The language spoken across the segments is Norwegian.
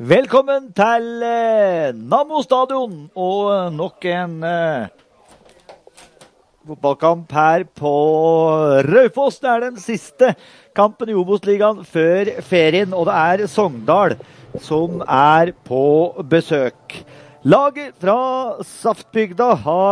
Velkommen til Nammo stadion og nok en fotballkamp her på Raufoss. Det den siste kampen i Obos-ligaen før ferien, og det Sogndal som på besøk. Laget fra Saftbygda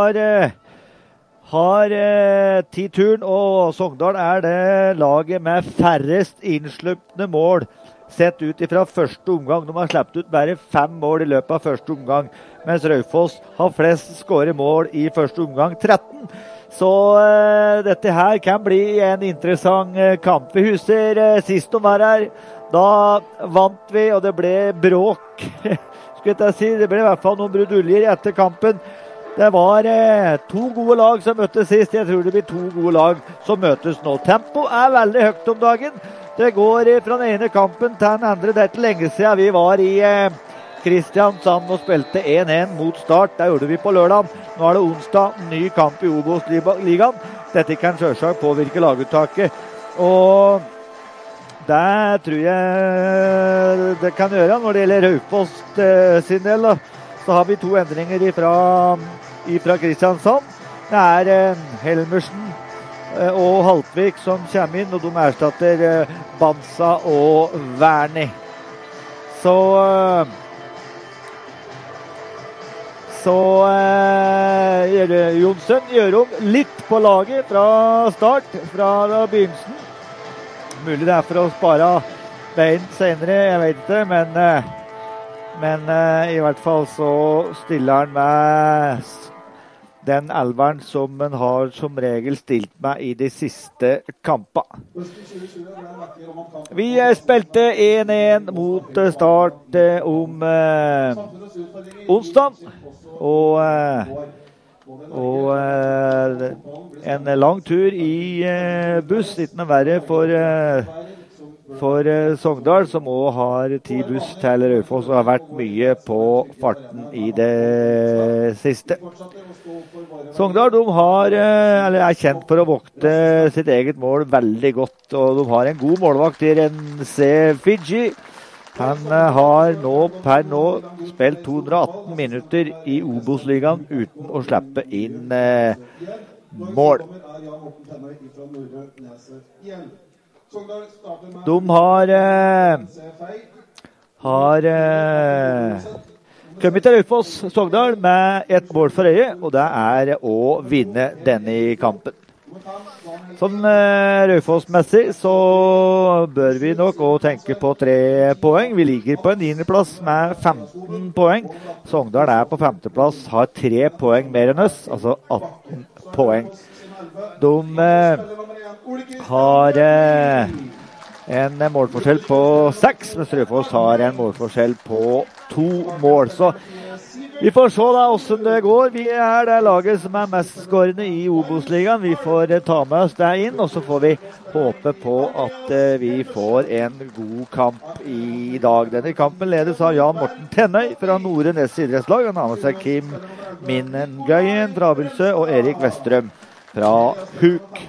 har tatt turen, og Sogndal det laget med færrest innslupne mål sett ut ifra første omgang. De har sluppet ut bare 5 mål i løpet av første omgang, mens Raufoss har flest skåret mål i første omgang, 13. Så dette her kan bli en interessant kamp. Vi husker sist de var her, da vant vi, og det ble bråk. Skulle jeg si, det ble i hvert fall noen bruduljer etter kampen. Det var 2 gode lag som møttes sist. Jeg tror det blir 2 gode lag som møtes nå. Tempo veldig høyt om dagen. Det går fra den ene kampen til den andre. Det ikke lenge siden vi var i Kristiansand og spilte 1-1 mot Start. Det gjorde vi på lørdag. Nå det onsdag, ny kamp i Obos-ligaen. Dette kan selvsagt påvirke laguttaket. Og det tror jeg det kan gjøre når det gjelder Raufoss sin del. Så har vi 2 endringer fra Kristiansand. Det Helmersen og Haltvik som kommer inn, og de erstatter Bansa og Werni. Så Jonsson gjør om litt på laget fra start, fra begynnelsen. Mulig det for å spare bein senere, jeg vet ikke, men i hvert fall så stiller han med den elveren som han har som regel stilt med i de siste kampene. Vi spilte 1-1 mot Start om onsdag, og en lang tur i buss, ikke noe verre for Sogndal, som også har 10 buss til Raufoss og har vært mye på farten i det siste. Sogndal kjent for å vokte sitt eget mål veldig godt, og de har en god målvakt i Rense Fiji. Han har per nå spilt 218 minutter i Obos-ligaen uten å slippe inn mål. De har kommet til Raufoss Sogndal med et mål for øye, og det å vinne denne kampen. Sånn Raufoss-messig så bør vi nok også tenke på 3 poeng. Vi ligger på en 9. plass med 15 poeng. Sogndal på 5. plass, har 3 poeng mer enn oss, altså 18 poeng. De har en målforskjell på 6, mens Raufoss har en målforskjell på 2 mål. Så vi får se da hvordan det går. Vi det laget som mest skårende i Obos-ligaen. Vi får ta med oss det inn, og så får vi håpe på at vi får en god kamp i dag. Denne kampen ledes av Jan Morten Tennøy fra Nore Næss idrettslag. Han har med seg Kim Minnengøyen fra Abelsø og Erik Vestrøm fra Huk.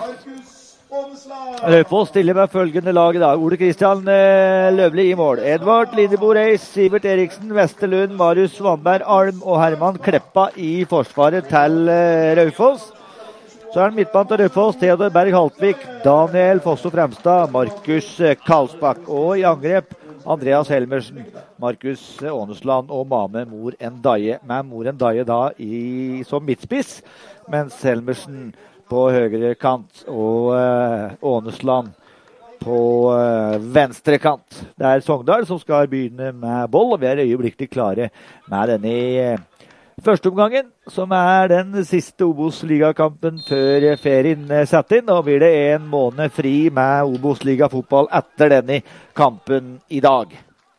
Raufoss stiller med følgende lag i dag. Ole Kristian Løvli i mål. Edvard Lindebo Reis, Sivert Eriksen, Vesterlund, Marius Svanberg, Alm og Herman Kleppa i forsvaret til Raufoss. Så det midtbanen til Raufoss, Theodor Berg Haltvik, Daniel Fosso Fremstad, Markus Karlsbakk. Og i angrep Andreas Helmersen, Markus Ånesland og Mame Mor Ndaye. Med Mor Ndaye da som midtspiss, mens Helmersen på høyre kant og Ånesland på venstre kant. Det Sogndal som skal begynne med boll, og vi øyeblikkelig klare med denne første omgangen, som den siste Obos-ligakampen før ferien satt inn. Da blir det en måned fri med Obos-ligafotball etter denne kampen i dag.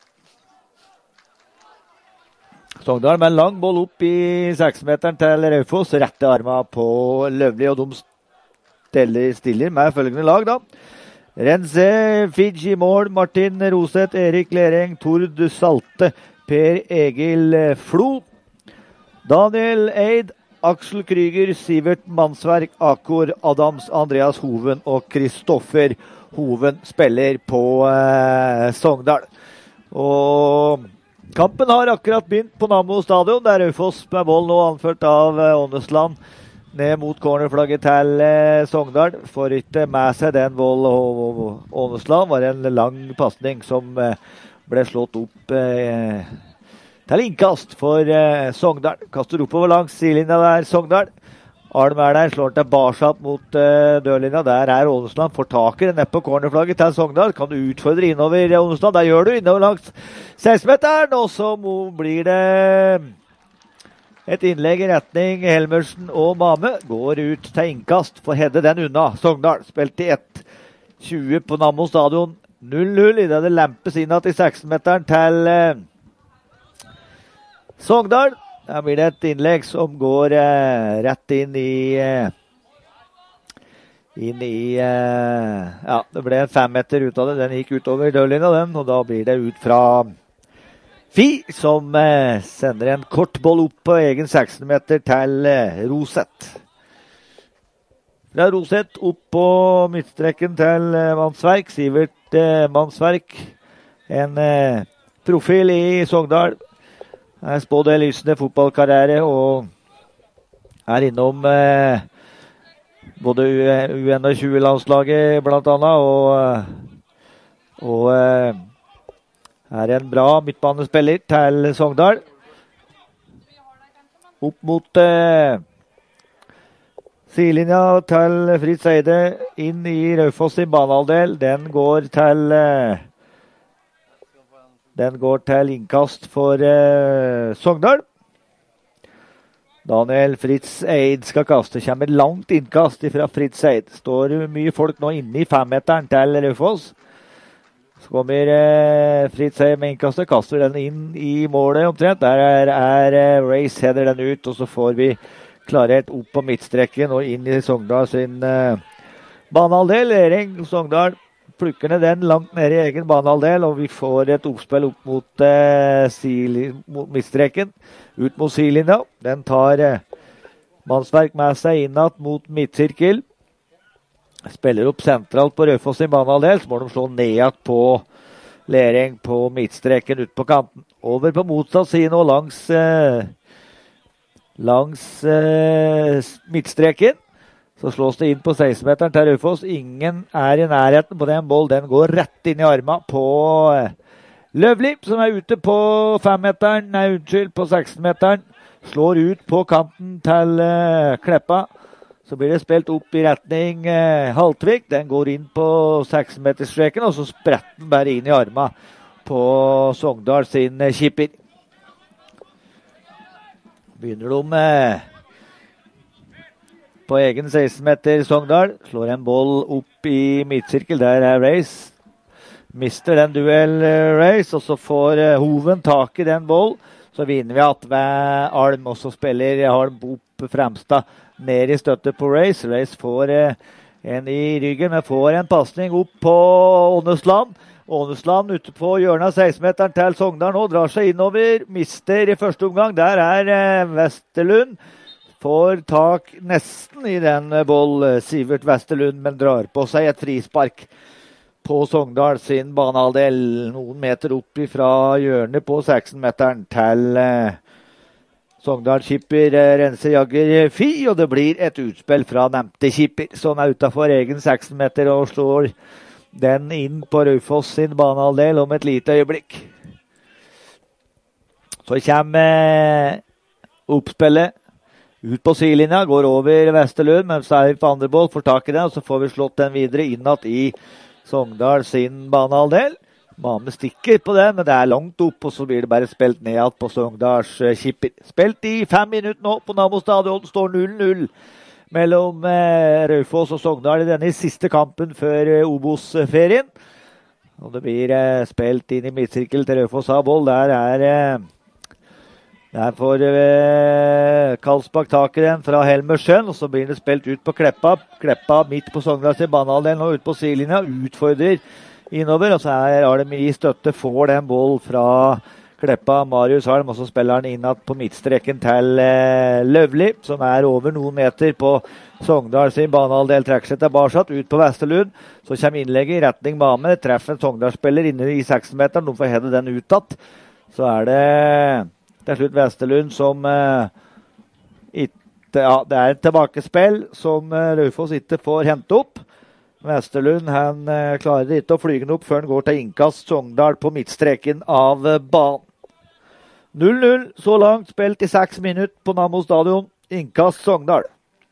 Sogndal med en lang boll opp i 6-meteren til Raufoss, rette armen på Løvli, og de stiller med følgende lag da. Rense Fiji mål, Martin Roseth, Erik Lereng, Tord Salte, Per Egil Flo, Daniel Eid, Aksel Kryger, Sivert Mansverk, Akor Adams, Andreas Hoven og Kristoffer Hoven spiller på Sogndal. Og kampen har akkurat begynt på Nammo stadion. Det er Raufoss med boll nå, anført av Ånesland, ned mot cornerflagget til Sogndal. Får ikke med seg den Vold og Ånesland. Var en lang pasning som ble slått opp til innkast for Sogndal. Kaster oppover langs sidelinja der, Sogndal. Alm er der, slår tilbake mot dørlinja. Der er Ånesland. Får tak i det nede på cornerflagget til Sogndal. Kan du utfordre innover Ånesland? Der gjør du innover langs 16-meteren. Og så blir det et innlegg i retning Helmersen og Mame. Går ut til innkast. Får hedde den unna. Sogndal spilte i 1-20 på Nammo stadion. 0-0 i det lempes innad i 16-meteren til Sogndal. Der blir det et innlegg som går rett inn i ja, det ble en 5 meter ut av det. Den gikk utover dørlinja, den, og da blir det ut fra Fi, som sender en kort boll opp på egen 16 meter til Roseth. Fra Roseth opp på midtstreken til Mannsverk. Sivert Mannsverk, en profil i Sogndal. Er spådd en lysende fotballkarriere og er innom både U21-landslaget blant annet, og er en bra midtbanespiller til Sogndal. Opp mot sidelinja til Fritz Eide, inn i Raufoss sin banehalvdel. Den går til innkast for Sogndal. Daniel Fritz Eid skal kaste. Kommer langt innkast fra Fritz Eid. Står mye folk nå inne i 5-meteren til Raufoss. Så kommer Fritz Eid med innkastet. Kaster den inn i målet omtrent. Der er Race, header den ut. Og så får vi klarert opp på midtstreken og inn i Sogndal sin banehalvdel. Ering Sogndal plukker ned den langt nede i egen banehalvdel, og vi får et oppspill opp mot, mot midtstreken, ut mot sidelinja. Den tar Mannsverk med seg innad mot midtsirkel. Spiller opp sentralt på Raufoss sin banehalvdel, så må de slå ned på Lering på midtstreken ut på kanten. Over på motsatt side nå langs midtstreken. Så slås det inn på 16-meteren til Raufoss. Ingen er i nærheten på den boll. Den går rett inn i armen på Løvli, som er ute på 5-meteren. Nei, unnskyld, på 16-meteren. Slår ut på kanten til Kleppa. Så blir det spilt opp i retning Haltvik. Den går inn på 16-metersstreken, og så spretter den bare inn i armen på Sogndal sin kipper. Begynner de på egen 16-meter Sogndal. Slår en boll opp i midtsirkel. Der er Race. Mister den duell Race, og så får Hoven tak i den boll. Så vinner vi at ved Alm, og så spiller Alm opp Fremstad ned i støtte på Race. Race får en i ryggen, men får en passning opp på Ånesland. Ånesland ute på hjørnet av 16-meteren til Sogndal nå. Drar seg innover. Mister i første omgang. Der er Vesterlund. Får tak nesten i den boll, Sivert Vesterlund, men drar på seg et frispark på Sogndal sin banehalvdel. Noen meter opp fra hjørnet på 16-meteren til Sogndal skipper renser Jagger Fi, og det blir et utspill fra nevnte skipper, som er utenfor egen 16-meter og slår den inn på Raufoss sin banehalvdel om et lite øyeblikk. Så kommer oppspillet. Ut på sidelinja, går over Vesterlund, men så er vi på andre boll, får tak i den, og så får vi slått den videre innad i Sogndal sin banehalvdel. Mame stikker på det, men det er langt opp, og så blir det bare spilt ned på Sogndals skipper. Spilt i 5 minutter nå på Nammo stadion, står 0-0 mellom Raufoss og Sogndal i denne siste kampen før Obos-ferien. Og det blir spilt inn i midtsirkel til Raufoss har boll. Der får Karlsbakk tak i den fra Helmersen, og så blir det spilt ut på Kleppa. Kleppa midt på Sogndal sin banehalvdel og ut på sidelinja, utfordrer innover, og så er Alm i støtte, får den boll fra Kleppa Marius Halm, og så spiller han inn på midtstreken til Løvli, som over noen meter på Sogndal sin banehalvdel. Trekker seg tilbake ut på Vesterlund. Så kommer innlegget i retning Mame. Treffer en Sogndal-spiller inne i 6-meteren. De får hede den utad. Så det til slutt Vesterlund som det et tilbakespill som Raufoss ikke får hente opp. Vesterlund han klarer ikke å flyge den opp før han går til innkast Sogndal på midtstreken av banen. 0-0 så langt, spilt i 6 minutter på Nammo stadion. Innkast Sogndal.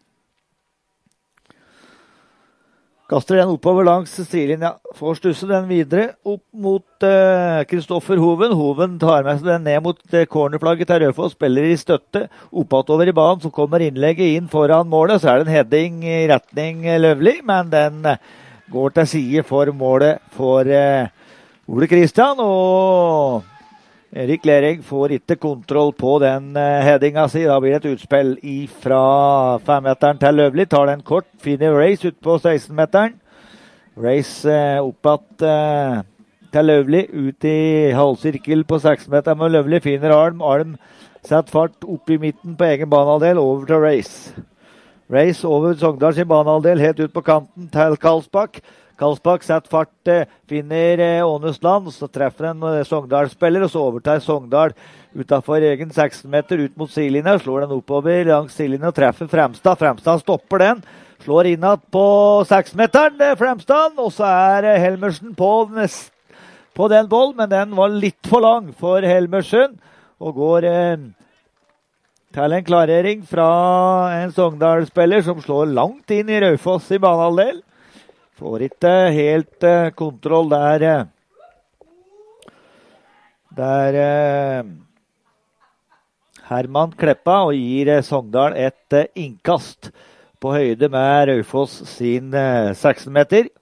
Kaster den oppover langs stilinja. Får stusse den videre opp mot Kristoffer Hoven. Hoven tar med seg den ned mot cornerflagget til Raufoss. Spiller i støtte. Oppover i banen, så kommer innlegget inn foran målet. Så det en heading i retning Løvli, men den går til side for målet for Ole Kristian. Og Erik Lering får ikke kontroll på den headinga si. Da blir det et utspill fra 5-meteren til Løvli. Tar den kort, finner Race ut på 16-meteren. Race oppatt til Løvli, ut i halvsirkel på 6-meteren med Løvli. Finner Alm. Alm setter fart opp i midten på egen banehalvdel, over til Race. Race over Sogndal sin banehalvdel, helt ut på kanten til Karlsbakk. Karlsbakk setter fart, finner Ånesland, så treffer en Sogndal-spiller, og så overtar Sogndal utenfor egen 16-meter ut mot sidelinja, slår den oppover langs sidelinja og treffer Fremstad. Fremstad stopper den, slår innad på 6-meteren, Fremstad, og så Helmersen på den bollen, men den var litt for lang for Helmersen, og går til en klarering fra en Sogndal-spiller som slår langt inn i Raufoss i banehalvdel. Får ikke helt kontroll der Herman Kleppa og gir Sogndal et innkast på høyde med Raufoss sin 16-meter.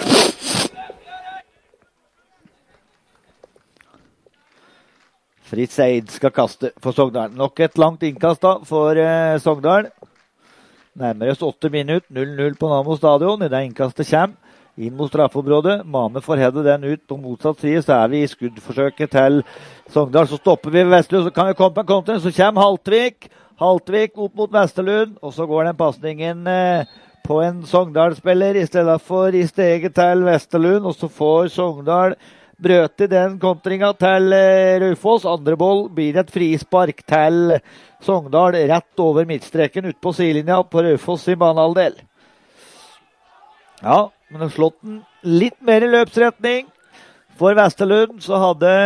Fritz Eid skal kaste for Sogndal. Nok et langt innkast da for Sogndal. Nærmere oss 8 minutter, 0-0 på Nammo stadion. I det innkastet kommer inn mot straffeområdet. Mame får hedde den ut på motsatt side, så vi i skuddforsøket til Sogndal. Så stopper vi ved Vesterlund, så kan vi komme på en kontra. Så kommer Haltvik. Haltvik opp mot Vesterlund, og så går den passningen på en Sogndal-spiller i stedet for i steget til Vesterlund, og så får Sogndal brøt i den kontringa til Raufoss. Andre boll blir et frispark til Sogndal rett over midtstreken ut på sidelinja på Raufoss i banehalvdel. Ja, men de har slått den litt mer i løpsretning. For Vesterlund så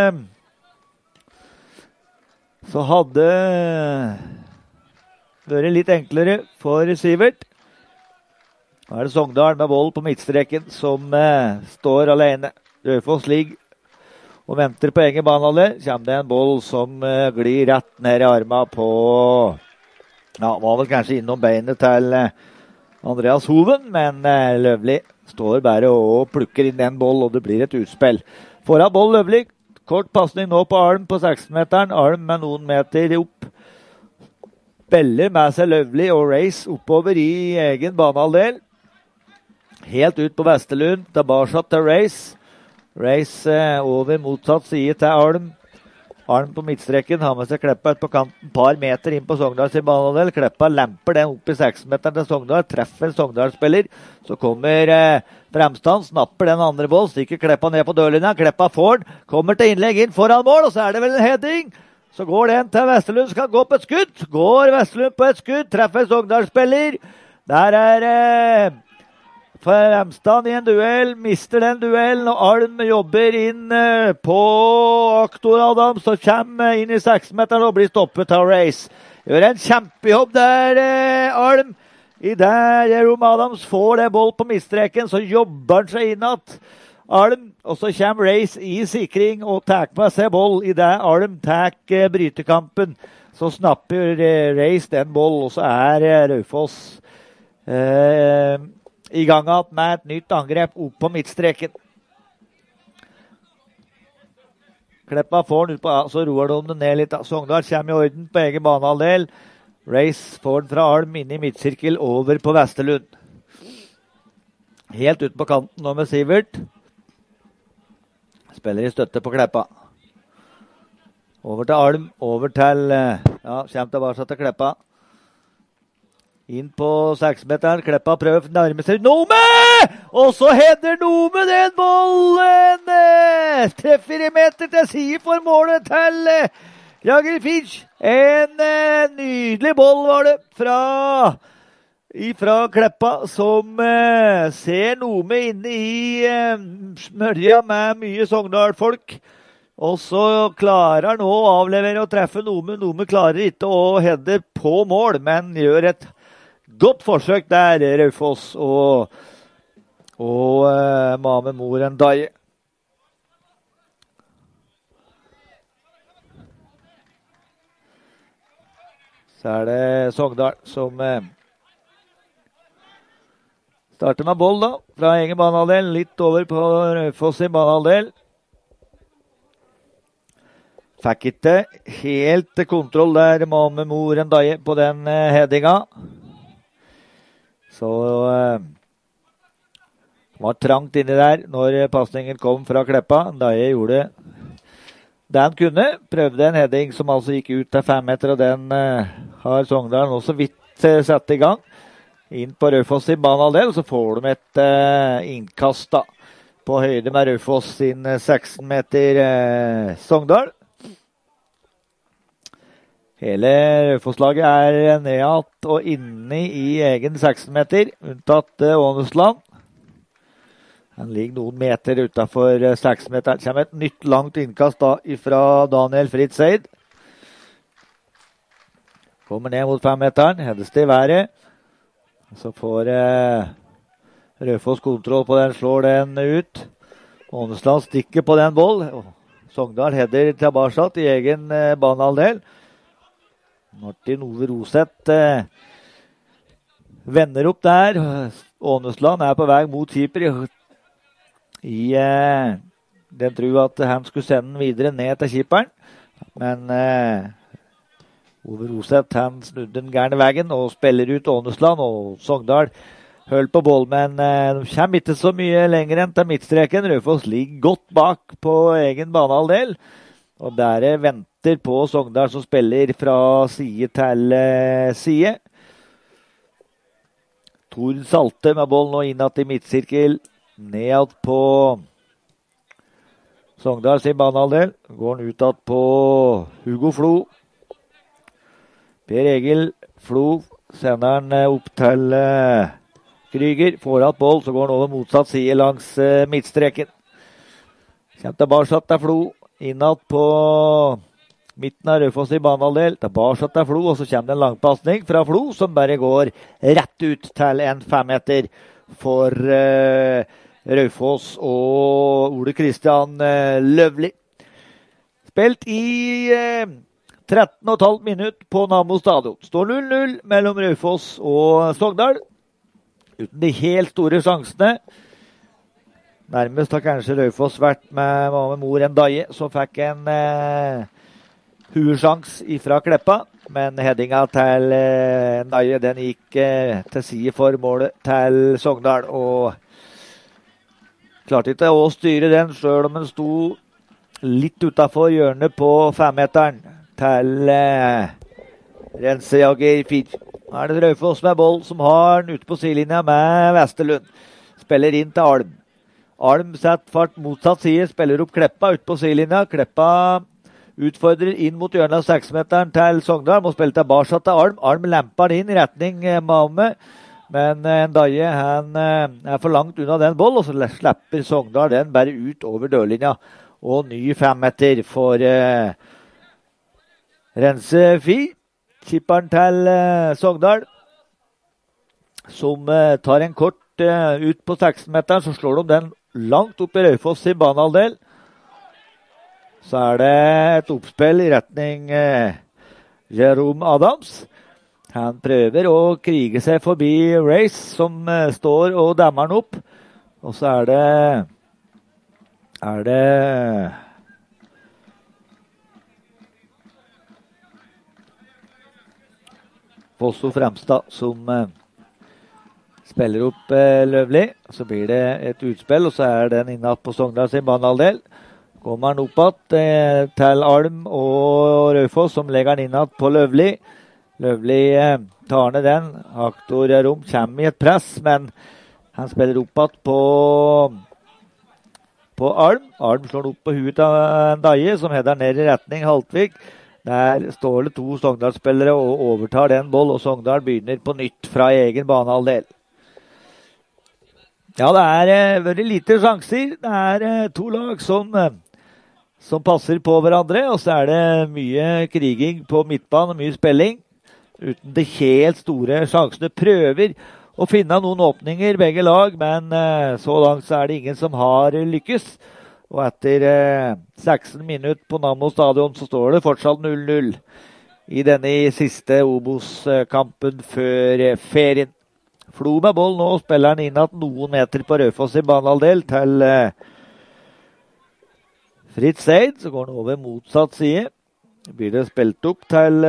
hadde vært litt enklere for Sivert. Nå det Sogndal med boll på midtstreken som står alene. Raufoss ligger og venter på egen banehalvdel. Kommer det en boll som glir rett ned i armen på var vel kanskje innom beinet til Andreas Hoven, men Løvli står bare og plukker inn en boll, og det blir et utspill. Foran boll Løvli, kort passning nå på Alm på 16-meteren. Alm med noen meter opp. Beller med seg Løvli og Race oppover i egen banehalvdel. Helt ut på Vesterlund, tilbake til Race. Race over motsatt side til Alm. Alm på midtstreken, har med seg Kleppa ut på kanten, par meter inn på Sogndal sin banehalvdel. Kleppa lemper den opp i 6-meteren til Sogndal, treffer en Sogndal-spiller. Så kommer Fremstad, snapper den andre boll, stikker Kleppa ned på dørlinja. Kleppa får den, kommer til innlegg inn foran mål, og så det vel en heading. Så går den til Vesterlund, skal gå på et skudd. Går Vesterlund på et skudd, treffer en Sogndal-spiller. Der Fremstad i en duell, mister den duellen, og Alm jobber inn på Aktor Adams, og kommer inn i 6-meteren og blir stoppet av Race. Gjør en kjempejobb der, Alm. I der Jerome Adams får det boll på midtstreken, så jobber han seg innat. Alm, og så kommer Race i sikring og tar med seg boll. I der Alm tar brytekampen, så snapper Race den boll, og så Raufoss i gang med et nytt angrep opp på midtstreken. Kleppa får den ut på, så roer de den ned litt. Sogndal kommer i orden på egen banehalvdel. Race får den fra Alm inn i midtsirkel over på Vesterlund. Helt ut på kanten nå med Sivert. Spiller i støtte på Kleppa. Over til Alm, over til, kommer tilbake til Kleppa. Inn på 6-meteren, Kleppa prøver å nærme seg Nome! Og så header Nome den bollen! Treffer i meter til side for målet til Jagger Finch. En nydelig boll var det fra Kleppa, som ser Nome inne i smørja med mye Sogndal-folk. Og så klarer han å avlevere og treffe Nome. Nome klarer ikke å heade på mål, men gjør et godt forsøk der, Raufoss og Mame Mor Ndaye. Så er det Sogndal som starter med boll da, fra egen banehalvdel, litt over på Raufoss i banehalvdel. Fikk ikke helt kontroll der, Mame Mor Ndaye, på den headinga. Så var trangt inni der når passningen kom fra Kleppa. Ndaye gjorde det han kunne. Prøvde en heading som altså gikk ut til 5 meter, og den har Sogndal også vidt satt i gang. Inn på Raufoss i banehalvdel, og så får de et innkast da, på høyde med Raufoss sin 16 meter Sogndal. Hele Raufoss-laget er nedad og inne i egen 16 meter, unntatt Ånesland. Han ligger noen meter utenfor 6 meter. Det kommer et nytt langt innkast da fra Daniel Fritz Eid. Kommer ned mot 5 meteren, hedes det i været. Så får Raufoss kontroll på den, slår den ut. Ånesland stikker på den boll. Sogndal header tilbake i egen banehalvdel. Martin Ove Roseth vender opp der. Ånesland er på vei mot keeper i den tror at han skulle sende den videre ned til keeperen. Men Ove Roseth han snudde den gærne veien og spiller ut Ånesland, og Sogndal høll på boll, men de kommer ikke så mye lenger enn til midtstreken. Raufoss ligger godt bak på egen banehalvdel, og der venter på Sogndal som spiller fra side til side. Tord Salte med boll nå innad i midtsirkel, nedad på Sogndal sin banehalvdel. Går han utad på Hugo Flo. Per Egil Flo sender han opp til Kryger. Får hatt boll, så går han over motsatt side langs midtstreken. Kjent tilbake til Flo. Innad på midten av Raufoss i banehalvdel, tilbake til Flo, og så kommer det en langpassning fra Flo, som bare går rett ut til en 5 meter for Raufoss og Ole Kristian Løvli. Spilt i 13,5 minutter på Nammo stadion. Står 0-0 mellom Raufoss og Sogndal, uten de helt store sjansene. Nærmest har kanskje Raufoss vært med Mame Mor Ndaye, som fikk en huesjans ifra Kleppa. Men headinga til Ndaye, den gikk til side for målet til Sogndal. Og klarte ikke å styre den, selv om den sto litt utenfor hjørnet på 5-meteren til Rensejager Fitch. Nå er det Raufoss med boll, som har den ute på sidelinja med Vesterlund. Spiller inn til Alm. Alm setter fart motsatt side, spiller opp Kleppa ut på sidelinja. Kleppa utfordrer inn mot hjørnet av 6-meteren til Sogndal. Må spille tilbake til Alm. Alm lemper inn i retning Mame. Men Ndaye han er for langt unna den boll, og så slipper Sogndal den bare ut over dørlinja. Og ny 5 meter for Rense-Fi. Kipperen til Sogndal, som tar en kort ut på 16-meteren, så slår de den langt opp i Raufoss i banehalvdel. Så er det et oppspill i retning Jerome Adams. Han prøver å krige seg forbi Race, som står og dammer den opp. Og så er det Fosso Fremstad som spiller opp Løvli. Så blir det et utspill, og så er den innad på Sogndal sin banehalvdel. Kommer han opp igjen til Alm og Raufoss, som legger han inn igjen på Løvli. Løvli tar ned den. Aktor Rom kommer i et press, men han spiller opp igjen på Alm. Alm slår opp på huet av en Daie, som header ned i retning Haltvik. Der står det 2 Sogndal-spillere og overtar den boll, og Sogndal begynner på nytt fra egen banehalvdel. Ja, det er veldig lite sjanser. Det er 2 lag som passer på hverandre, og så er det mye kriging på midtbanen og mye spilling. Uten de helt store sjansene. Prøver å finne noen åpninger, begge lag, men så langt så er det ingen som har lykkes. Og etter 16 minutter på Nammo stadion så står det fortsatt 0-0 i denne siste Obos-kampen før ferien. Flo med boll nå, spiller han inn at noen meter på Raufoss i banehalvdel til Fritz Eid, så går han over motsatt side. Så blir det spilt opp til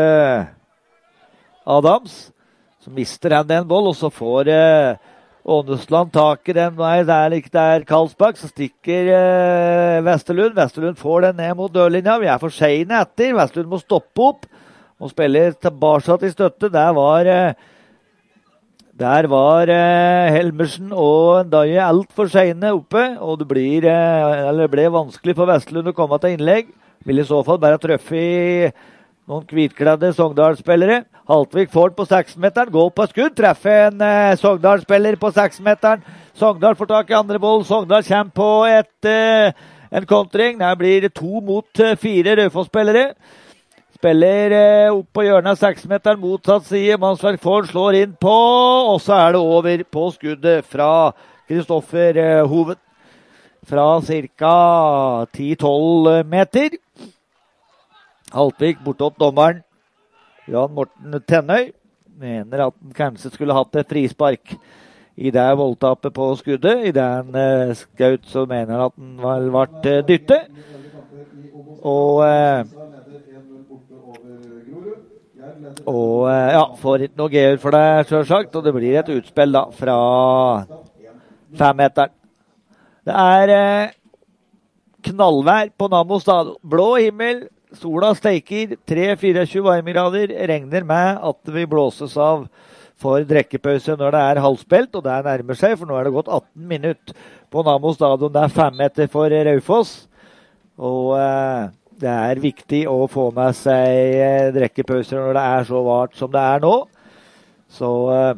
Adams, så mister han den boll, og så får Ånesland tak i den. Nei, det er Karlsbakk, så stikker Vesterlund. Vesterlund får den ned mot dørlinja. Vi er for sene etter. Vesterlund må stoppe opp og spille tilbake til støtte. Der var Helmersen og Daie alt for sene oppe, og det ble vanskelig for Vesterlund å komme til innlegg. Vil i så fall bare treffe i noen hvitkledde Sogndal-spillere. Haltvik får den på 6-meteren, går på skudd, treffer en Sogndal-spiller på 6-meteren. Sogndal får tak i andre boll, Sogndal kommer på en kontring. Der blir det 2 mot 4 Raufoss-spillere. Spiller opp på hjørnet av 6-meteren, motsatt side. Mansverk får slår inn på, og så er det over på skuddet fra Kristoffer Hoven. Fra ca. 10-12 meter. Haltvik bortåt dommeren. Jan Morten Tennøy mener at han kanskje skulle hatt et frispark i det voldtapet på skuddet. I det han skaut, så mener han at han ble dyttet. Og ja, får ikke noe gøy for det, selvsagt. Og det blir et utspill da fra 5-meteren. Det er knallvær på Nammo stadion. Blå himmel. Sola steiker, 3-24 varmegrader, regner med at det vil blåses av for drekkepause når det er halvspilt, og det nærmer seg, for nå er det gått 18 minutter på Nammo stadion. Det er 5 meter for Raufoss, og det er viktig å få med seg drekkepauser når det er så vart som det er nå. Så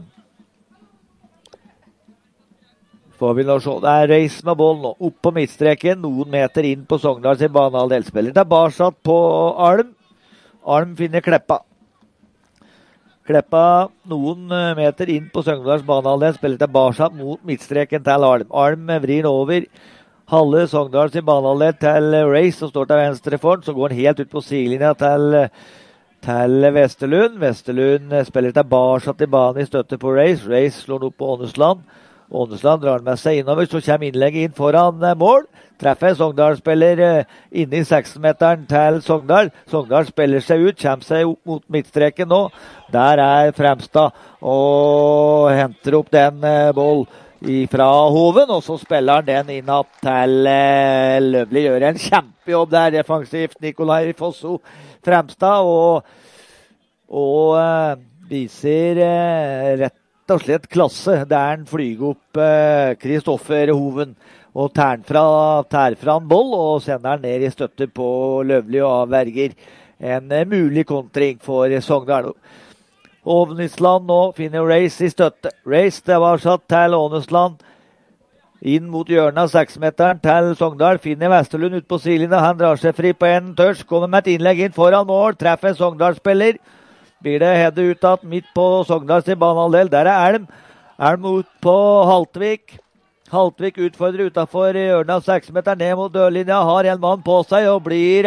får vi nå se. Det er race med boll nå. Opp på midtstreken, noen meter inn på Sogndal sin banehalvdel. Spiller tilbake på Alm. Alm finner Kleppa. Kleppa noen meter inn på Sogndals banehalvdel. Spiller tilbake mot midtstreken til Alm. Alm vrir over halve Sogndal sin banehalvdel til Race, som står til venstre for den. Så går han helt ut på sidelinja til Vesterlund. Vesterlund spiller tilbake til banen i støtte på Race. Race slår den opp på Ånesland. Ånesland drar med seg innover, så kommer innlegget inn foran mål. Treffer Sogndal-spiller inne i 6-meteren til Sogndal. Sogndal spiller seg ut, kommer seg opp mot midtstreken nå. Der er Fremstad og henter opp den boll fra Hoven, og så spiller han den inn til Løvli. Gjør en kjempejobb der defensivt, Nikolai Fosso Fremstad, og viser rett og slett klasse, der han flyger opp Kristoffer Hoven og tær fra en boll og sender han ned i støtte på Løvli og avverger en mulig kontring for Sogndal. Ånesland nå finner Race i støtte. Race, det var satt til Ånesland inn mot hjørnet av 6-meteren til Sogndal. Finner Vesterlund ut på sidelinja. Han drar seg fri på en touch, kommer med et innlegg inn foran mål, treffer Sogndal-spiller. Blir det hedde ut at midt på Sogndal sin banehalvdel. Der er Elm. Elm ut på Haltvik. Haltvik utfordrer utenfor hjørnet av 6-meteren ned mot dørlinja. Har en mann på seg og blir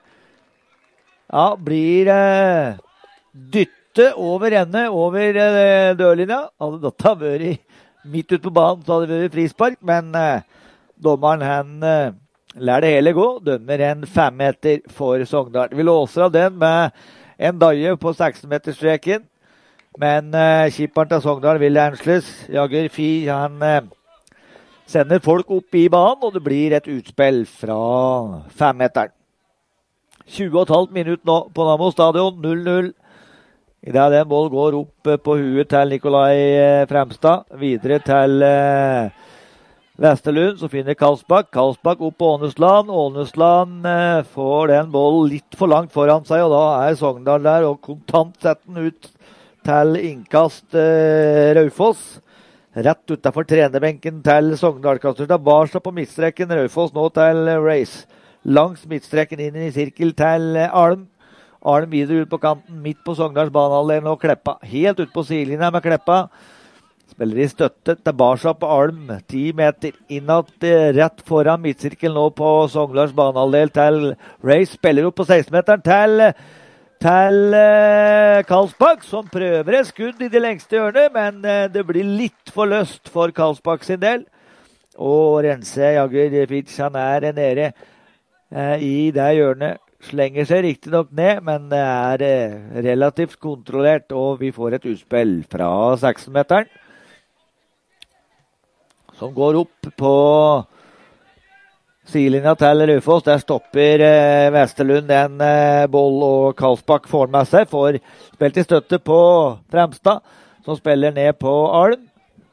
dyttet over ende over dørlinja. Hadde dette vært midt ut på banen, så hadde det vært frispark. Men dommeren han lar det hele gå. Dømmer en 5-meter for Sogndal. Vi låser av den med en Daie på 16-meterstreken, men kipperen til Sogndal, Ville Ernstles, jager Fi, han sender folk opp i banen, og det blir et utspill fra 5-meteren. 20,5 minutter nå på Nammo stadion, 0-0. I det den ball går opp på huet til Nikolai Fremstad, videre til Vesterlund, så finner Karlsbakk. Karlsbakk opp på Ånesland. Ånesland får den ball litt for langt foran seg, og da er Sogndal der, og kontant setter den ut til innkast Raufoss. Rett utenfor trenerbenken til Sogndal. Kaster tilbake på midtstreken. Raufoss nå til Race. Langs midtstreken inn i sirkel til Alm. Alm videre ut på kanten, midt på Sogndals banehalvdel og Kleppa. Helt ut på sidelinja med Kleppa. Spiller i støtte tilbake på Alm. 10 meter innad rett foran midtsirkel nå på Sogndals banehalvdel til Race. Spiller opp på 16-meteren til Karlsbakk, som prøver et skudd i det lengste hjørnet, men det blir litt for løst for Karlsbakk sin del. Og Rense Jagger Fitch, han er nede i det hjørnet. Slenger seg riktig nok ned, men det er relativt kontrollert, og vi får et utspill fra 16-meteren. Som går opp på sidelinja til Raufoss. Der stopper Vesterlund en boll, og Karlsbakk får med seg. Får spilt i støtte på Fremstad, som spiller ned på Alm.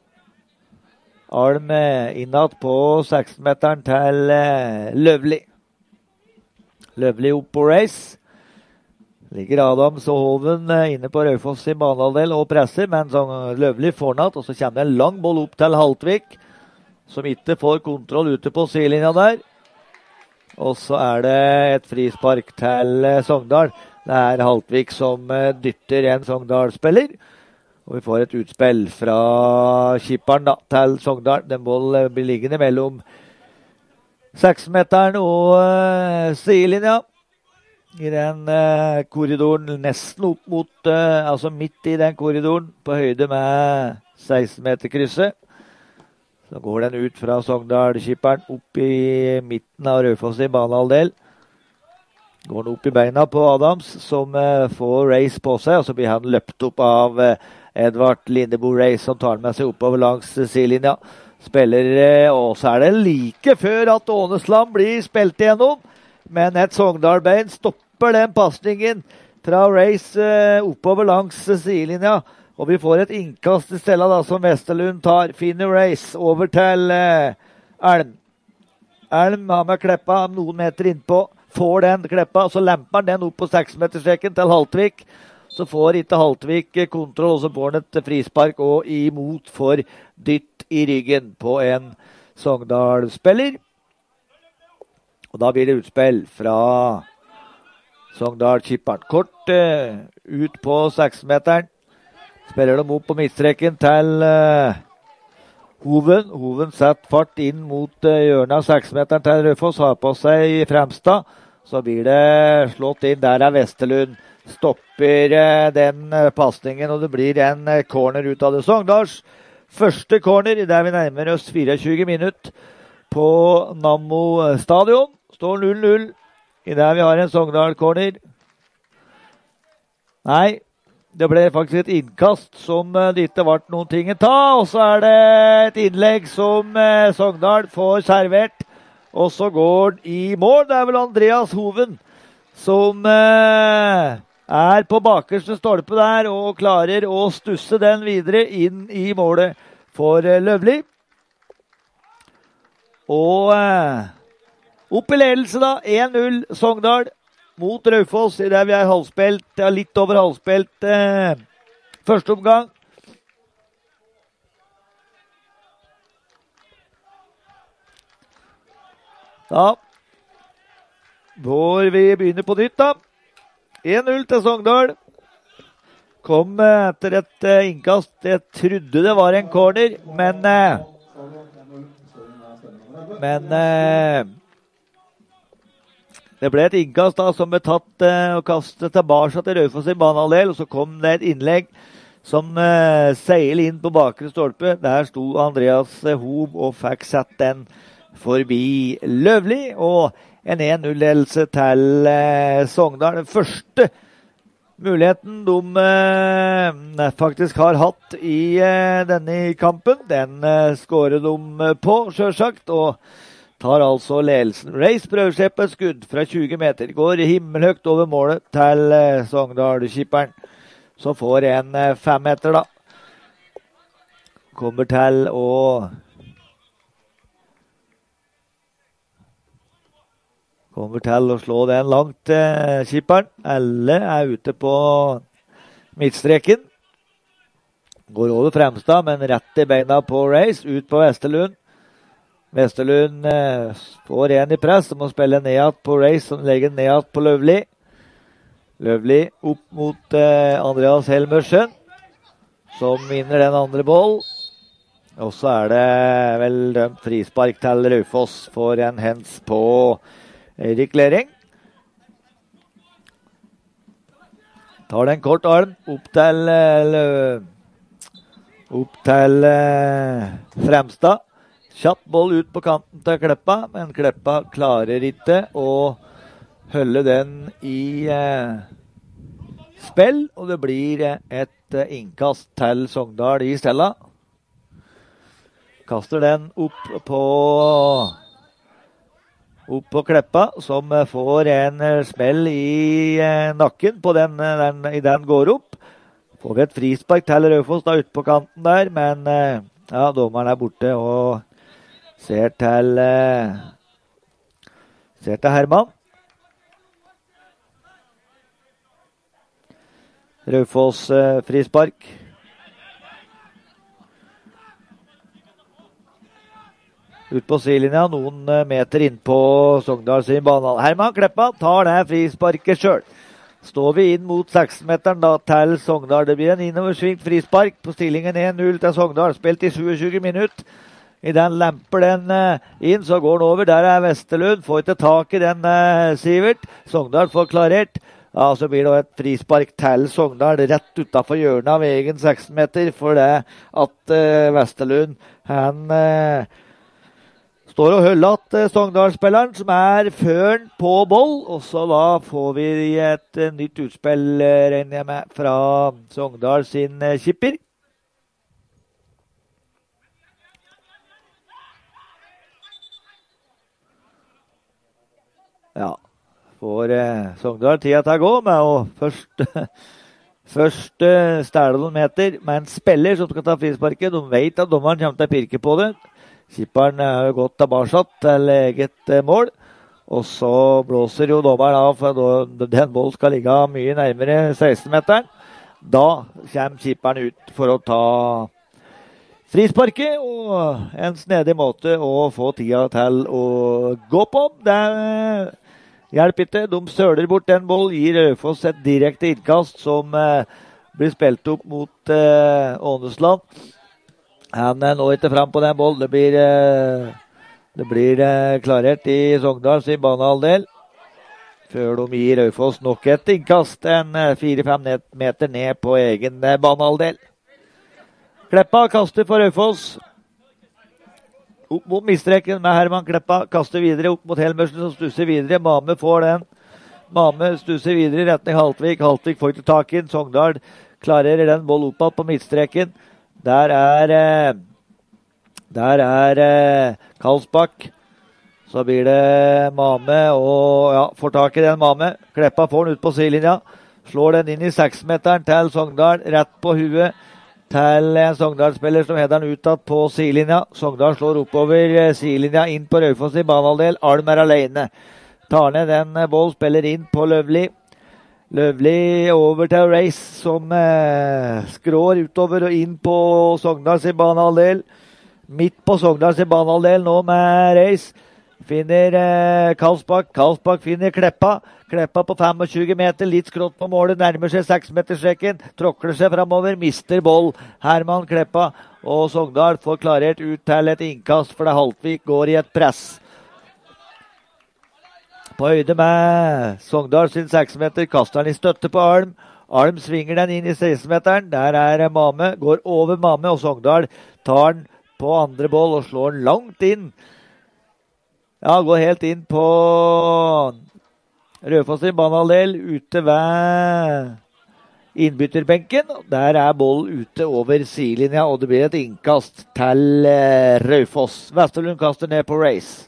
Alm innad på 16-meteren til Løvli. Løvli opp på Race. Ligger Adams og Hoven inne på Raufoss i banehalvdel og presser, men Løvli får natt, og så kommer det en lang boll opp til Haltvik, som ikke får kontroll ute på sidelinja der. Og så er det et frispark til Sogndal. Det er Haltvik som dytter en Sogndal-spiller. Og vi får et utspill fra kipperen da, til Sogndal. Den boll blir liggende mellom 6-meteren og sidelinja. I den korridoren nesten opp mot, altså midt i den korridoren, på høyde med 16-meterkrysset. Så går den ut fra Sogndal-kipperen opp i midten av Raufoss i banehalvdel. Går den opp i beina på Adams, som får Race på seg, og så blir han løpt opp av Edvard Lindebo Race, som tar med seg oppover langs sidelinja. Spiller, og så er det like før at Ånesland blir spilt igjennom, men et Sogndal-bein stopper den passningen fra Race oppover langs sidelinja. Og vi får et innkast i stedet da, som Vesterlund tar. Finner Race over til Alm. Alm har med Kleppa noen meter innpå. Får den Kleppa, så lemper han den opp på 6-meterstreken til Haltvik. Så får ikke Haltvik kontroll, og så får han et frispark og imot for dytt i ryggen på en Sogndal-spiller. Og da blir det utspill fra Sogndal-kipperen. Kort ut på 6-meteren. Spiller dem opp på midtstreken til Hoven. Hoven setter fart inn mot hjørnet av 6-meteren til Raufoss. Har på seg Fremstad. Så blir det slått inn. Der er Vesterlund. Stopper den passningen, og det blir en corner ut av det. Sogndals første corner, der vi nærmer oss 24 minutter på Nammo stadion. Står 0-0. I der vi har en Sogndal-corner. Nei, det ble faktisk et innkast som det ikke ble noen ting å ta, og så er det et innlegg som Sogndal får servert, og så går den i mål. Det er vel Andreas Hoven som er på bakerste stolpe der, og klarer å stusse den videre inn i målet for Løvli. Og opp i ledelse da, 1-0 Sogndal mot Raufoss, i det vi er halvspilt, litt over halvspilt første omgang. Da får vi begynne på nytt da. 1-0 til Sogndal. Kom etter et innkast. Jeg trodde det var en corner, men det ble et innkast da, som ble tatt og kastet tilbake til Raufoss i banehalvdel, og så kom det et innlegg som seiler inn på bakre stolpe. Der sto Andreas Hov og fikk satt den forbi Løvli, og en 1-0-ledelse til Sogndal. Den første Muligheten de faktisk har hatt i denne kampen, den skårer de på, selvsagt, og tar altså ledelsen. Race prøver seg på et skudd fra 20 meter, går himmelhøyt over målet til Sogndal-kipperen, som får en 5 meter da. Kommer til å slå den langt, kipperen. Alle er ute på midtstreken. Går over Fremstad, men rett i beina på Race, ut på Vesterlund. Vesterlund får en i press, som må spille nedad på Race, som legger nedad på Løvli. Løvli opp mot Andreas Helmersen, som vinner den andre boll. Og så er det vel dømt frispark til Raufoss for en hens på Eirik Lering. Tar det en kort arm opp til Fremstad. Kjapp boll ut på kanten til Kleppa, men Kleppa klarer ikke å holde den i spill, og det blir et innkast til Sogndal i stella. Kaster den opp på Kleppa, som får en smell i nakken på den går opp. Får vi et frispark til Raufoss da ute på kanten der, men ja, dommeren er borte og ser til Herman. Raufoss frispark. Ut på sidelinja, noen meter inn på Sogndal sin bane. Herman Kleppa tar det frisparket selv. Står vi inn mot 16-meteren da til Sogndal. Det blir en innoversvingt frispark på stillingen 1-0 til Sogndal. Spilt i 27 minutter. I den lemper den inn, så går den over. Der er Vesterlund. Får ikke tak i den, Sivert. Sogndal får klarert. Ja, så blir det et frispark til Sogndal rett utenfor hjørnet av egen 16-meter. For det at Vesterlund, han står og holder at Sogndal-spilleren som er føren på boll, og så da får vi et nytt utspill, regner jeg med, fra Sogndal sin kipper. Ja, får Sogndal tida til å gå med, og først stæler noen meter med en spiller som skal ta frisparket. De vet at dommeren kommer til å pirke på det. Kipperen har jo gått tilbake til eget mål, og så blåser jo dommeren av, for den bollen skal ligge mye nærmere 16-meteren. Da kommer kipperen ut for å ta frisparket, og en snedig måte å få tida til å gå på. Det hjelper ikke. De søler bort den bollen, gir Raufoss et direkte innkast som blir spilt opp mot Ånesland. Han når ikke frem på den bollen. Det blir klarert i Sogndal sin banehalvdel. Før de gir Raufoss nok et innkast, en 4-5 meter ned på egen banehalvdel. Kleppa kaster for Raufoss. Opp mot midtstreken med Herman Kleppa. Kaster videre opp mot Helmersen, som stusser videre. Mame får den. Mame stusser videre i retning Haltvik. Haltvik får ikke tak i den. Sogndal klarer den bollen opp på midtstreken. Der er Karlsbakk. Så blir det Mame, og ja, får tak i den Mame. Kleppa får den ut på sidelinja. Slår den inn i 6-meteren til Sogndal, rett på huet til en Sogndal-spiller som heter den utad på sidelinja. Sogndal slår oppover sidelinja inn på Raufoss i banehalvdel. Alm er alene. Tar ned den bollen, spiller inn på Løvli. Løvli over til Race, som skrår utover og inn på Sogndal sin banehalvdel. Midt på Sogndal sin banehalvdel nå med Race. Finner Karlsbakk. Karlsbakk finner Kleppa. Kleppa på 25 meter, litt skrått på målet, nærmer seg 6-meterstreken. Tråkler seg fremover, mister boll. Herman Kleppa og Sogndal får klarert ut til et innkast, for det Haltvik går i et press. På høyde med Sogndal sin 6-meter, kaster han i støtte på Alm. Alm svinger den inn i 16-meteren. Der er Mame, går over Mame, og Sogndal tar den på andre boll og slår den langt inn. Ja, går helt inn på Raufoss sin banehalvdel, ute ved innbytterbenken. Der er bollen ute over sidelinja, og det blir et innkast til Raufoss. Vesterlund kaster ned på Race.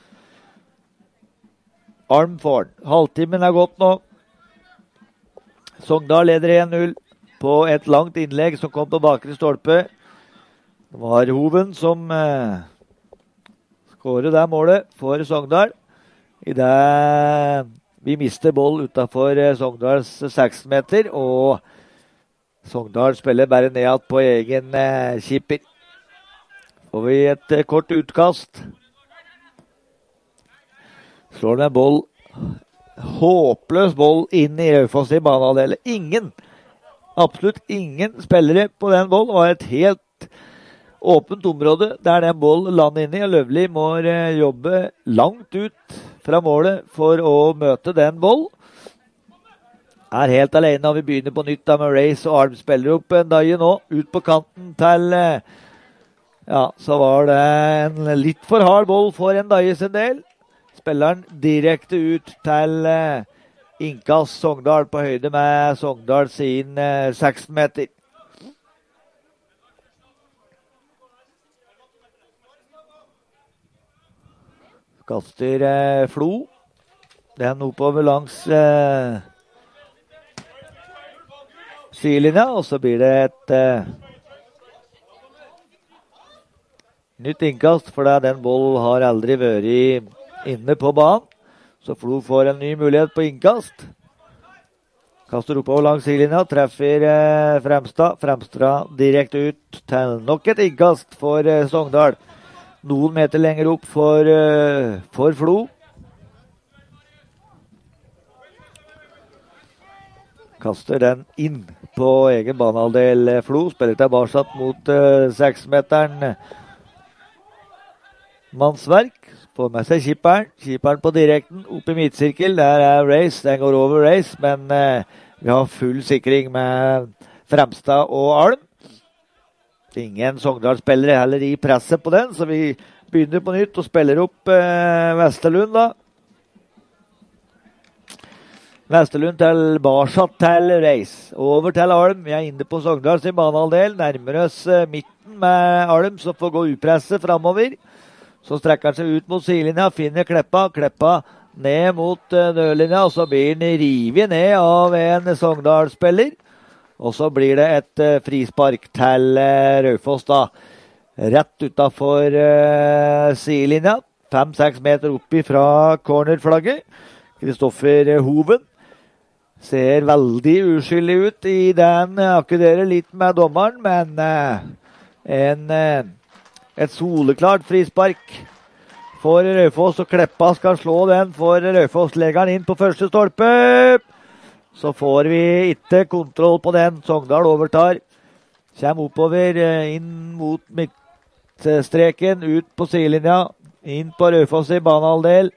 Armford. Halvtimen er gått nå. Sogndal leder 1-0 på et langt innlegg som kom på bakre stolpe. Det var Hoven som skårer det målet for Sogndal. I det vi mister boll utenfor Sogndals 16 meter, og Sogndal spiller bare ned på egen kipper. Får vi et kort utkast. Slår den en boll, håpløs boll inn i Raufoss i banehalvdelen. Absolutt ingen spillere på den bollen. Det var et helt åpent område der den bollen lander inn i, og Løvli må jobbe langt ut fra målet for å møte den bollen. Er helt alene, og vi begynner på nytt da med Race og Arm spiller opp en dag nå, ut på kanten til, så var det en litt for hard boll for en dag sin del. Spiller den direkte ut til innkast Sogndal på høyde med Sogndal sin 16 meter. Kaster Flo. Den oppover langs sidelinja, og så blir det et nytt innkast, for den bollen har aldri vært inne på banen. Så Flo får en ny mulighet på innkast. Kaster oppover langs sidelinja, treffer Fremstad. Fremstad direkte ut til nok et innkast for Sogndal. Noen meter lenger opp for Flo. Kaster den inn på egen banehalvdel. Flo spiller tilbake mot 6-meteren. Mannsverk. Får med seg kipperen. Kipperen på direkten, opp i midtsirkel. Der er Race. Den går over Race, men vi har full sikring med Fremstad og Alm. Ingen Sogndal-spillere heller i presset på den, så vi begynner på nytt og spiller opp Vesterlund da. Vesterlund tilbake til Race. Over til Alm. Vi er inne på Sogndal sin banehalvdel. Nærmer oss midten med Alm, som får gå upresset fremover. Så strekker han seg ut mot sidelinja, finner Kleppa. Kleppa ned mot dørlinja, og så blir han rivet ned av en Sogndal-spiller. Og så blir det et frispark til Raufoss da. Rett utenfor sidelinja. 5-6 meter oppi fra cornerflagget. Kristoffer Hoven ser veldig uskyldig ut i den. Akkuderer litt med dommeren, men et soleklart frispark for Raufoss, og Kleppa skal slå den for Raufoss. Legger han inn på første stolpe. Så får vi ikke kontroll på den. Sogndal overtar. Kjem oppover, inn mot midtstreken, ut på sidelinja. Inn på Raufoss i banehalvdel.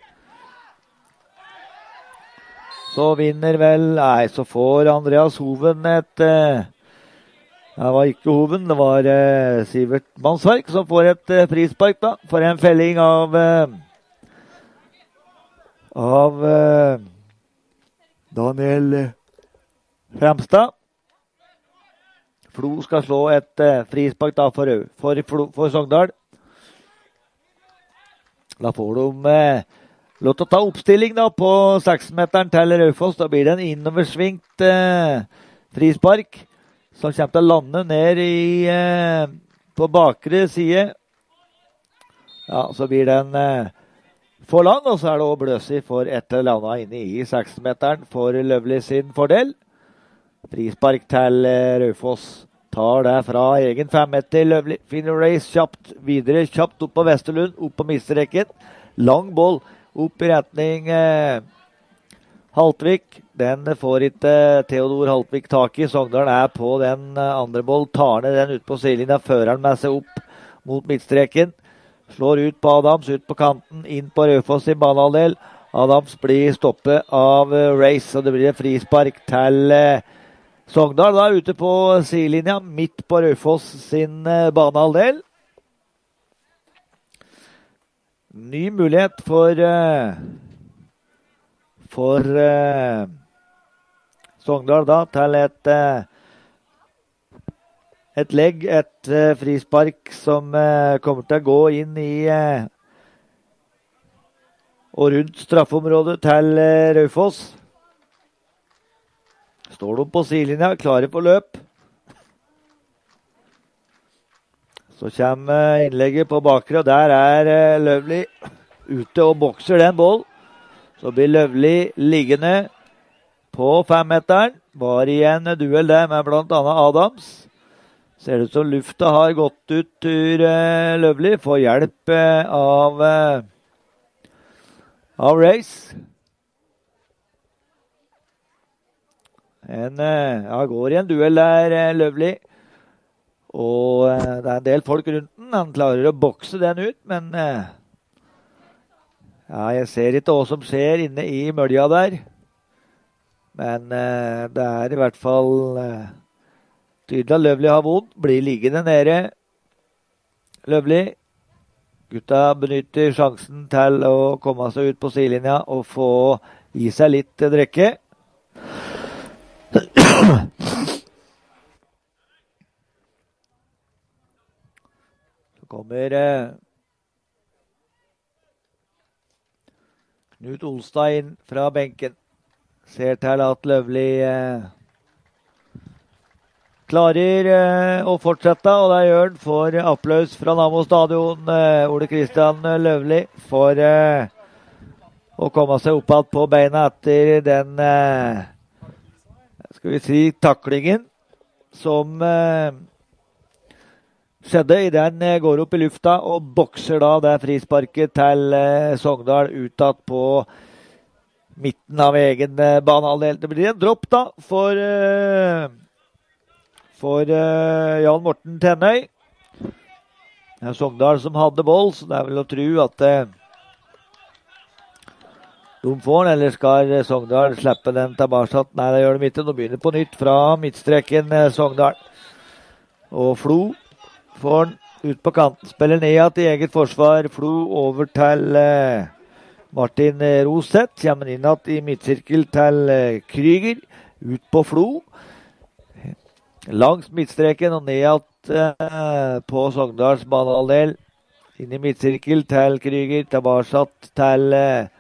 Så vinner så får Andreas Hoven et det var ikke Hoven, det var Sivert Mannsverk som får et frispark da, for en felling av Daniel Fremstad. Flo skal slå et frispark da for Sogndal. Da får de lov til å ta oppstilling da på 6-meteren til Raufoss. Da blir det en innoversvingt frispark som kommer til å lande ned på bakre side. Ja, så blir den for lang, og så er det også Bløsi for et eller annet inne i 6-meteren for Løvli sin fordel. Frispark til Raufoss. Tar det fra egen 5-meter. Løvli finner Race kjapt videre, kjapt opp på Vesterlund, opp på midtstreken. Lang boll opp i retning Haltvik. Den får ikke Theodor Haltvik tak i. Sogndal er på den andre boll. Tar ned den ut på sidelinja. Fører den med seg opp mot midtstreken. Slår ut på Adams, ut på kanten, inn på Raufoss i banehalvdel. Adams blir stoppet av Race, og det blir et frispark til Sogndal. Da ute på sidelinja, midt på Raufoss sin banehalvdel. Ny mulighet for Sogndal da til et legg, et frispark som kommer til å gå inn i og rundt straffeområdet til Raufoss. Står de på sidelinja, klare på løp. Så kommer innlegget på bakre, og der er Løvli ute og bokser den boll. Så blir Løvli liggende på 5-meteren. Var i en duell der med blant annet Adams. Ser det ut som lufta har gått ut ur Løvli. Får hjelp av Race. Går i en duell der, Løvli. Og det er en del folk rundt den. Han klarer å bokse den ut, men jeg ser ikke hva som skjer inne i mølja der. Men det er i hvert fall tydelig at Løvli har vondt. Blir liggende nede. Løvli. Gutta benytter sjansen til å komme seg ut på sidelinja og få i seg litt drikke. Så kommer Knut Olstad inn fra benken. Ser til at Løvli klarer å fortsette, og det gjør han. Får applaus fra Nammo stadion. Ole Kristian Løvli for å komme seg opp igjen på beina etter den skal vi si taklingen som skjedde i den går opp i lufta og bokser da det frisparket til Sogndal utad på midten av egen banehalvdel. Det blir en dropp da for Jan Morten Tennøy. Det er Sogndal som hadde boll, så det er vel å tro at de får den, eller skal Sogndal slippe den tilbake? Nei, det gjør de ikke. De begynner på nytt fra midtstreken Sogndal. Og Flo får den ut på kanten, spiller ned til eget forsvar. Flo over til Martin Roseth. Kommer inn i midtsirkel til Kryger. Ut på Flo. Langs midtstreken og ned på Sogndals banehalvdel. Inn i midtsirkel til Kryger. Tilbake til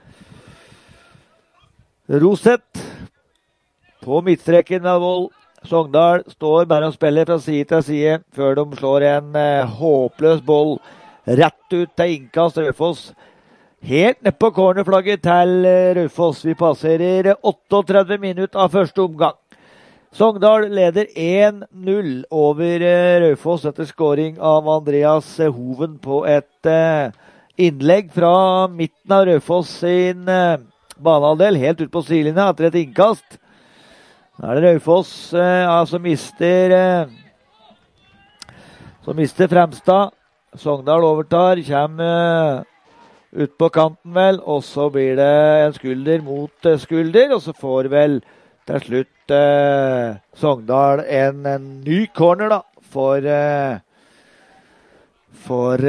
Roseth. På midtstreken av vold. Sogndal står bare og spiller fra side til side før de slår en håpløs boll rett ut til innkast Raufoss. Helt ned på cornerflagget til Raufoss. Vi passerer 38 minutter av første omgang. Sogndal leder 1-0 over Raufoss etter skåring av Andreas Hoven på et innlegg fra midten av Raufoss sin banehalvdel, helt ut på sidelinja etter et innkast. Nå er det Raufoss som mister Fremstad. Sogndal overtar, kommer ut på kanten vel, og så blir det en skulder mot skulder, og så får vel til slutt Sogndal en ny corner da, for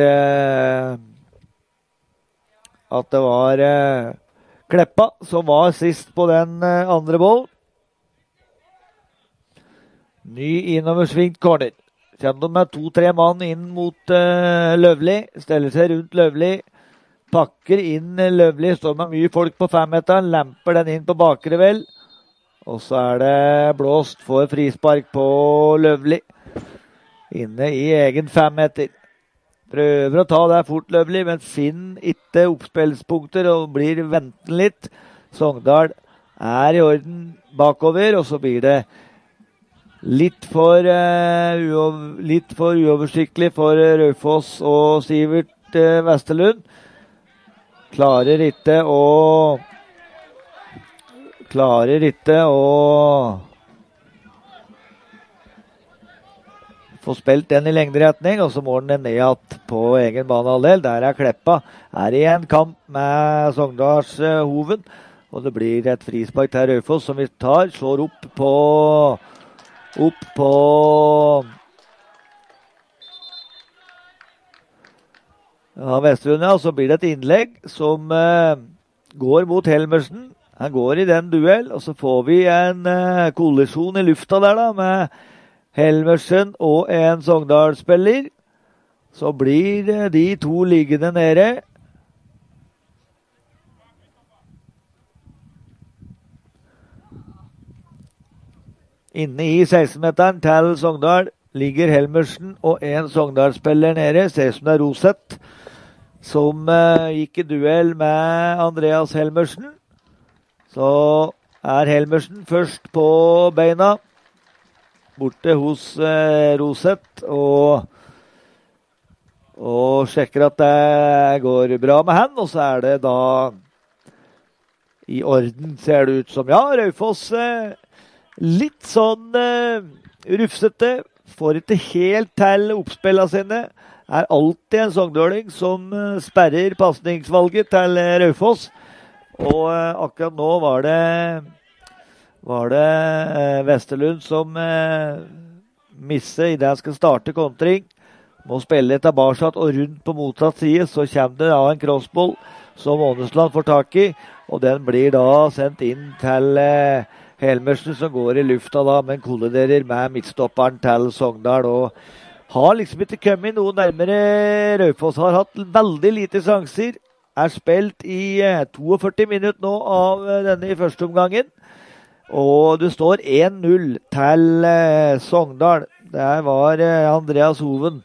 at det var Kleppa som var sist på den andre bollen. Ny innoversvingt corner. Kommer de med 2-3 mann inn mot Løvli. Steller seg rundt Løvli. Pakker inn Løvli. Står med mye folk på 5-meteren. Lemper den inn på bakre vel. Og så er det blåst for frispark på Løvli. Inne i egen 5-meter. Prøver å ta det fort Løvli, men finner ikke oppspillspunkter og blir venten litt. Sogndal er i orden bakover, og så blir det litt for uoversiktlig for Raufoss og Sivert Vesterlund. Klarer ikke å få spilt den i lengderetning, og så må den ned igjen på egen banehalvdel. Der er Kleppa. Er i en kamp med Sogndals Hoven, og det blir et frispark til Raufoss som vi tar. Slår opp på Vesterlund, ja. Så blir det et innlegg som går mot Helmersen. Han går i den duell, og så får vi en kollisjon i lufta der da, med Helmersen og en Sogndal-spiller. Så blir de to liggende nede. Inne i 16-meteren til Sogndal ligger Helmersen og en Sogndal-spiller nede. Ser som det er Roseth som gikk i duell med Andreas Helmersen. Så er Helmersen først på beina borte hos Roseth og sjekker at det går bra med han. Og så er det da i orden, ser det ut som. Ja, Raufoss litt sånn rufsete, får ikke helt til oppspillene sine. Er alltid en sogndøling som sperrer passningsvalget til Raufoss. Og akkurat nå var det Vesterlund som misser i det han skal starte kontring. Må spille tilbake og rundt på motsatt side, så kommer det da en crossball som Ånesland får tak i, og den blir da sendt inn til Helmersen som går i lufta da, men kolliderer med midtstopperen til Sogndal, og har liksom ikke kommet noe nærmere. Raufoss har hatt veldig lite sjanser, er spilt i 42 minutter nå av denne i første omgangen, og det står 1-0 til Sogndal. Der var Andreas Hoven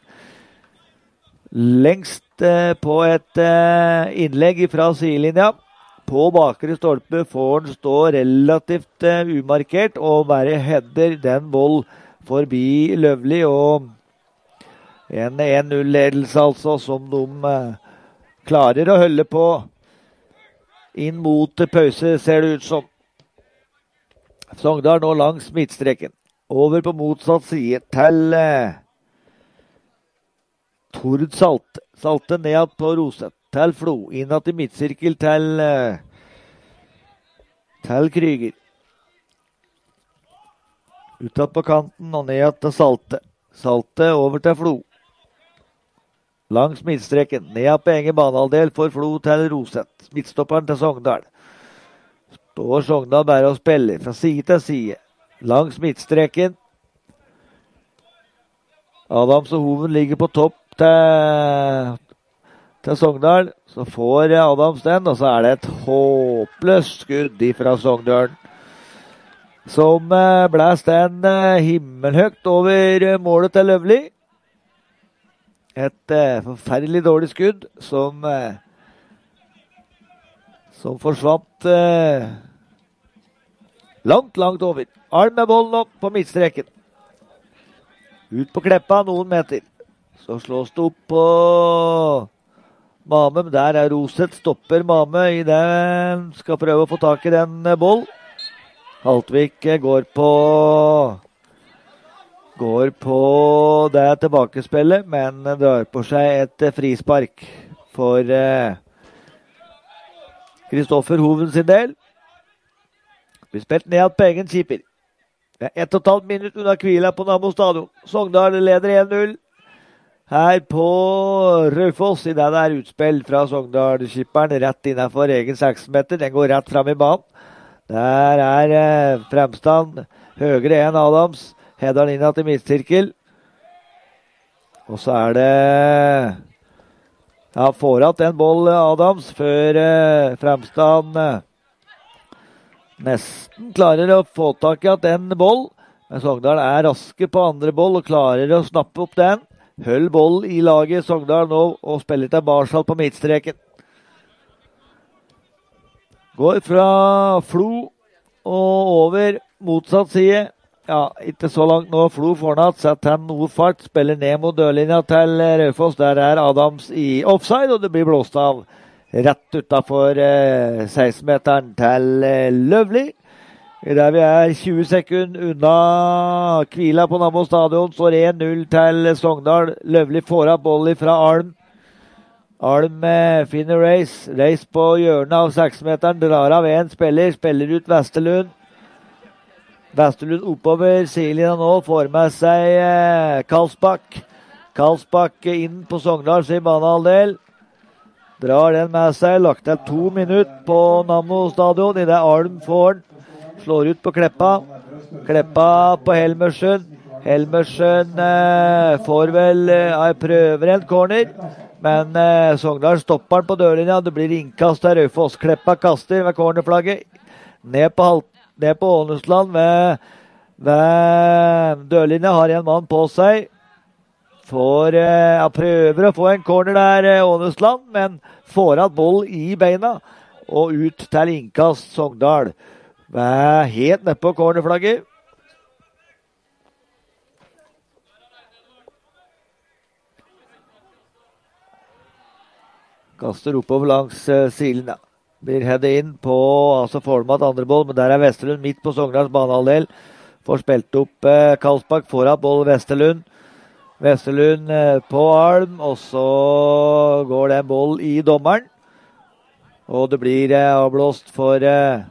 lengst på et innlegg fra sidelinja. På bakre stolpe får han stå relativt umarkert og bare header den boll forbi Løvli, og en 1-0-ledelse altså som de klarer å holde på inn mot pause, ser det ut som. Sogndal nå langs midtstreken, over på motsatt side til Tord Salte. Salte ned på Roseth. Til Flo, innad i midtsirkel til Kryger. Utad på kanten og ned til Salte. Salte over til Flo. Langs midtstreken, ned på egen banehalvdel for Flo til Roseth. Midtstopperen til Sogndal. Står Sogndal bare og spiller fra side til side. Langs midtstreken. Adams og Hoven ligger på topp til Sogndal, så får Adams den, og så er det et håpløst skudd fra Sogndal, som blæst den himmelhøgt over målet til Løvli. Et forferdelig dårlig skudd, som forsvant langt over. Alm med bollen opp på midtstreken. Ut på Kleppa noen meter. Så slås det opp på Mame, der er Roseth, stopper Mame i den, skal prøve å få tak i den boll. Haltvik går på det tilbakespillet, men drar på seg et frispark for Kristoffer Hoven sin del. Blir spilt ned på egen keeper. Det er 1,5 minutt unna hvila på Nammo stadion. Sogndal leder 1-0. Her på Raufoss, i det er utspill fra Sogndal-skipperen rett innenfor egen 6-meter. Den går rett frem i banen. Der er fremstand høyere enn Adams. Heder den innad til midtsirkel. Og så er det får hatt en boll Adams før fremstand nesten klarer å få tak i at en boll. Men Sogndal er raske på andre boll og klarer å snappe opp den. Høll boll i laget Sogndal nå og spiller tilbake på midtstreken. Går fra Flo og over motsatt side. Ja, ikke så langt nå. Flo får natt, setter han noe fart, spiller ned mot dørlinja til Raufoss. Der er Adams i offside, og det blir blåst av rett utenfor 16-meteren til Løvli. Der vi er 20 sekunder unna hvila på Nammo stadion, står 1-0 til Sogndal. Løvli får av bollen fra Alm. Alm finner Reis på hjørnet av 6-meteren, drar av en spiller ut Vesterlund. Vesterlund oppover sidelinja nå, får med seg Karlsbakk. Karlsbakk inn på Sogndal sin banehalvdel. Drar den med seg. Lagt til 2 minutter på Nammo stadion. I det Alm får den. Slår ut på Kleppa. Kleppa på Helmersen. Helmersen får vel prøver en corner. Men Sogndal stopper den på dørlinja. Det blir innkast av Raufoss. Kleppa kaster ved cornerflagget. Ned på Ånesland ved dørlinja. Har en mann på seg. Prøver å få en corner der, Ånesland, men får hatt boll i beina. Og ut til innkast Sogndal. Helt nede på cornerflagget. Kaster oppover langs silen, da. Blir headet inn på, altså får de at andre boll, men der er Vesterlund midt på Sogndals banehalvdel. Får spilt opp Karlsbakk, får hatt boll Vesterlund. Vesterlund på Alm, og så går det en boll i dommeren. Og det blir avblåst for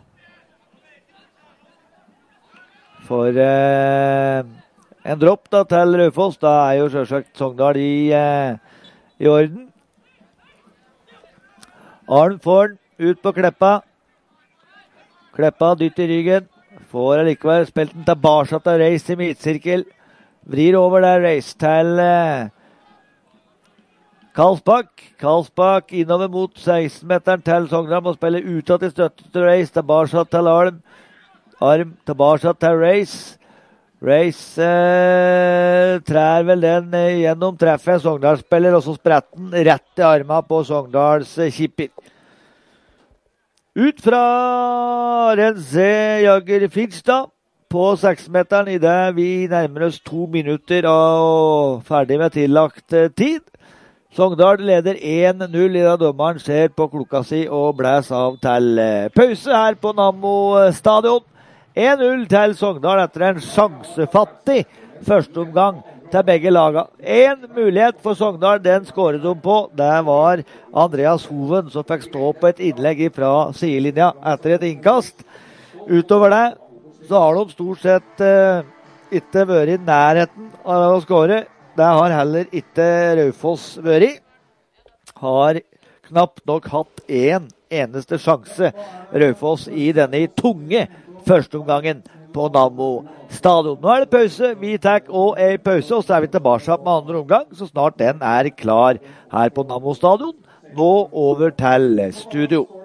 en dropp da, til Raufoss. Da er jo selvsagt Sogndal i orden. Alm får den ut på Kleppa. Kleppa dytter i ryggen. Får allikevel spilt den tilbake til Reis i midtsirkel. Vrir over der, Reis til Karlsbakk. Karlsbakk innover mot 16-meteren til Sogndal. Må spille utad til støtte til Reis. Tilbake til Alm. Arm tilbake til Reis. Reis trær vel den gjennom treffet. Sogndal-spiller, og så spretter den rett i armen på Sogndals kipper. Ut fra Renze Jagger Finstad. På 6-meteren i det vi nærmer oss 2 minutter og ferdig med tillagt tid. Sogndal leder 1-0 i det dommeren ser på klokka si og blæs av til pause her på Nammo stadion. 1-0 til Sogndal etter en sjansefattig første omgang til begge laga. En mulighet for Sogndal, den skåret de på. Det var Andreas Hoven som fikk stå på et innlegg fra sidelinja etter et innkast. Utover det så har de stort sett ikke vært i nærheten av å skåre. Det har heller ikke Raufoss vært. Har knapt nok hatt en eneste sjanse Raufoss i denne tunge førsteomgangen på Nammo stadion. Nå er det pause. Vi tar også en pause, og så er vi tilbake med andre omgang, så snart den er klar her på Nammo stadion. Nå over til studio.